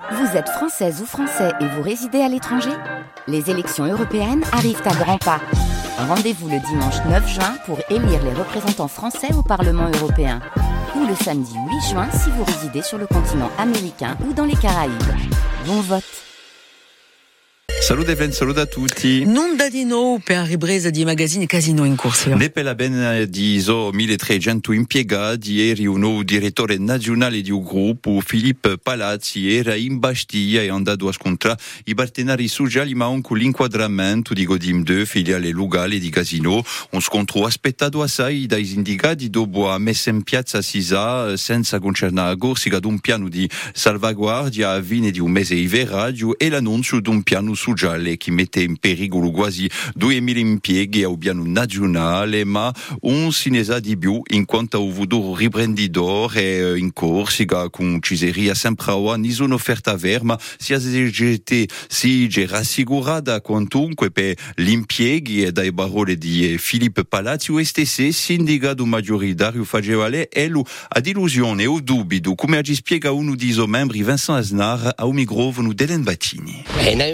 Vous êtes française ou français et vous résidez à l'étranger ? Les élections européennes arrivent à grands pas. Rendez-vous le dimanche 9 juin pour élire les représentants français au Parlement européen. Ou le samedi 8 juin si vous résidez sur le continent américain ou dans les Caraïbes. Bon vote! Salut Even, salut a tutti. Non da di nou per ripresa di Magazine Casino in corso. Ne per la ben di 1300 impiegati, ieri un nuovo direttore nazionale di un gruppo, Filippo Palazzi, era in Bastiglia e è andato a scontrare i partenari sociali ma anche l'inquadramento di Godim 2, filiale locale di Casino. Un scontro aspettato assai dai sindicati dopo a messa in piazza Sisa senza concernare a Corsica ad un piano di salvaguardia a fine di un mese iveraggio e l'annuncio di un piano sociale che mette in pericolo quasi 2000 impieghi a piano nazionale, ma un si ne sa di più in quanto ha avuto riprenditore in Corsica con Ciseria sempre a nessuna offerta ferma, sia CGT si è rassicurata quantunque per gli impieghi e dai parole di Filippo Palazzi, o stesso sindacato maggioritario faceva lei a illusione o dubito, come ci spiega uno dei suoi membri, Vincent Aznar, a un microfono dell'En Battini.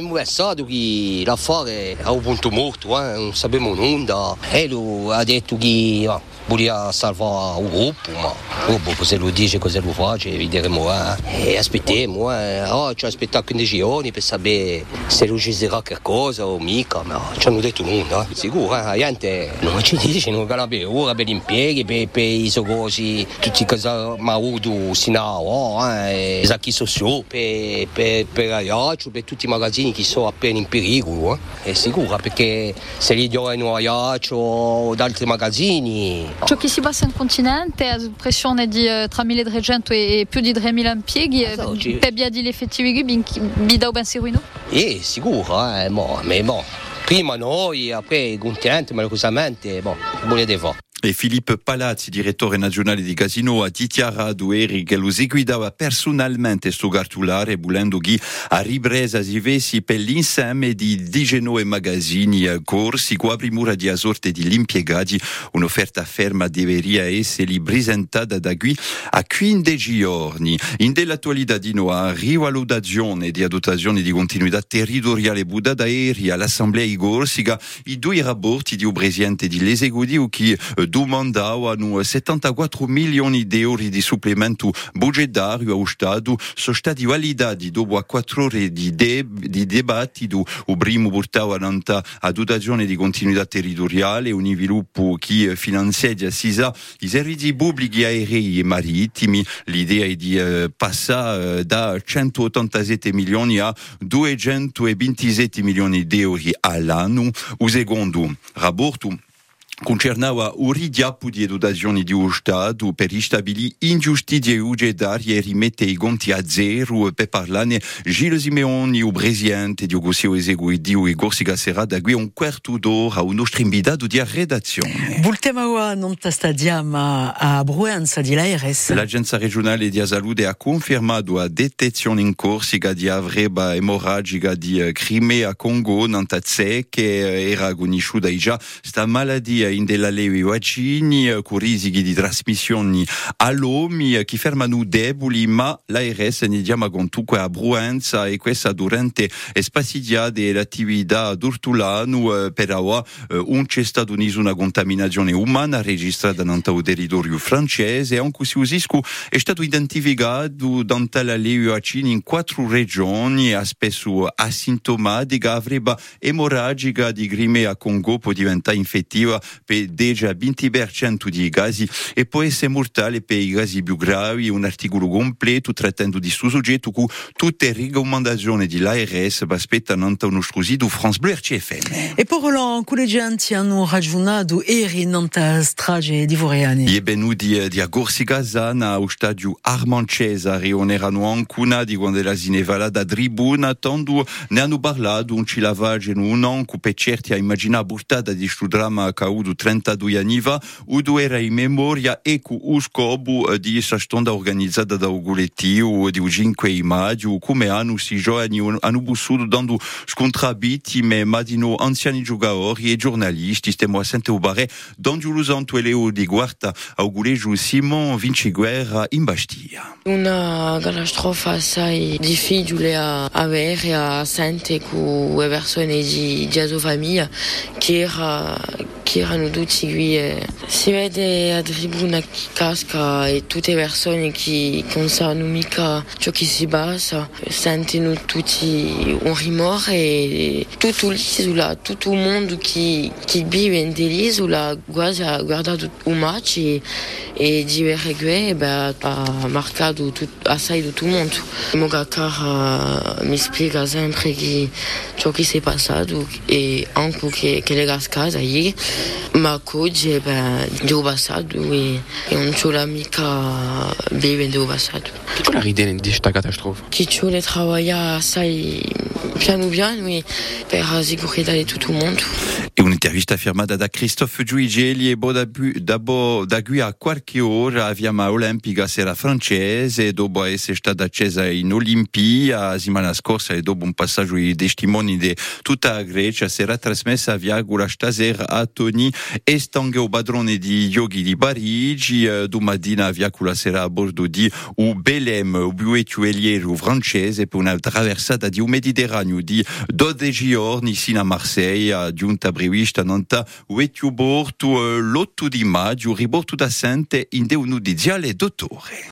Che l'affare è a un punto morto, non sappiamo nulla. Lui ha detto che voleva salvare un gruppo, ma cosa lo dice, cosa lo fa, vedremo. E aspettiamo, ci aspettiamo 15 giorni per sapere se lui ci sarà qualcosa o mica, ma ci hanno detto nulla. Sicuro, la gente non ci dice, non va per ora, per gli impieghi, per i soccorsi, tutti cosa mi ha avuto sinao, sacchi sociali, per ragazzi, per tutti i magazzini che sono appena in pericolo, è sicuro, perché se li diano a Iaccio o ad altri magazzini. Ciò che si passa in continente ha pressione di tra 1300 e più di 3000 impieghi, per via degli effettivi vi dà ben seguito? Sicuro, ma prima noi, poi contenti, ma curiosamente, volete fare. E Filippo Palazzi, direttore nazionale di Casino, ha dichiarato ieri che lo seguitava personalmente sto cartolare, volendo che a ripresa si vesi per l'insieme di 19 magazzini corsi, qua primura di sorte di impiegati, un'offerta ferma deveria essere presentata da qui a 15 giorni. In dell'attualità di noi, rivalutazione di dotazione di continuità territoriale buttata ieri all'Assemblea Corsica, i due rapporti di un presidente dell'esecutivo che domandavano 74 milioni di euro di supplemento budgetario allo Stato, sono stati validati dopo 4 ore di dibattito. Il primo portava a dotazione di continuità territoriale, un sviluppo che finanzia i servizi pubblici aerei e marittimi. L'idea è di passare da 187 milioni a 227 milioni di euro all'anno. Il secondo rapporto concernava un ridiappo di dotazioni di uno Stato per stabilire ingiustizie budgetarie e rimettere i conti a zero. Per parlarne, Gilles Simeoni, il presidente del Consiglio Esecutivo di Corsica, sarà da qui un quarto d'ora un nostro invitato di redazione. Voltiamo non stadiamo a Bruenza di l'ARS. L'Agenzia regionale di salute ha confermato la detezione in Corsica di avrebbe emorragica di Crimea Congo, che era conosciuta già sta malattia in della levi vaccini con rischi di trasmissioni all'uomo che fermano deboli, ma l'ARS ne chiama comunque a Bruenza e questa durante spaziata dell'attività d'ortolano per ora non c'è stata nessuna contaminazione umana registrata nel territorio francese e anche se il è stato identificato dalla levi vaccini in 4 regioni a spesso asintomatica, avrebbe emorragica di Crimea Congo può diventare infettiva per già 20% di casi e può essere mortale per i casi più gravi. Un articolo completo trattando di questo soggetto con tutte le raccomandazioni dell'ARS aspettano uno sito France Bleu RCFM. E poi i collegianti hanno ragionato ieri nella strage di Voriani. I benvenuti di Corsica Sana allo stadio Armand Cesare non erano ancora di quando la sinevala da tribuna tanto ne hanno parlato un ci lavaggio un anno per certi a immaginare portata di questo dramma accaduto do 32 anni fa, udo era in memoria e cu o scopo di stonda organizzata da Uguletiu di 5 maggio, come hanno si giovani hanno bussuto dando scontrabiti me madino anziani giocatori e giornalisti stiamo a sente ubare don Giulusanto e Leo di Guarta auguleju Simon Vinci Guerra in Bastia. Una catastrofe assai difficile a avere a sente con le persone di sua famiglia che erano tutti qui. Si vede a tribuna che casca e tutte le persone che non sanno mica ciò che si passa sentono tutti un rimore e tutto l'isola, tutto il mondo che vive nell'isola quasi ha guardato un match e di Uruguay ha marcato assai tutto il mondo. Mogacar mi spiega sempre che ciò che si è passato e anche che le cascate ieri, ma oggi devo passato e non c'ho l'amica beve devo passato. Che c'è la ridere di questa catastrofe? Che c'ho le lavorare assai piano piano per la sicurezza di tutto il mondo. E un'intervista firmata da Christophe Giuigeli e da qui a qualche ora a Viama Olimpica sera francese dopo essere stata accesa in Olimpia la settimana scorsa e dopo un passaggio di testimoni di tutta la Grecia sarà trasmessa via la stasera a Toni Estangheo padrone di Yogi di Parigi domattina via la sera a bordo di Belém o buetueliero francese per una traversata di un Mediterraneo di 12 giorni sino a Marseille giunta prevista nanta Wetiu Bortu l'8 di maggio riborto da Sente in Deunudiziale dottore.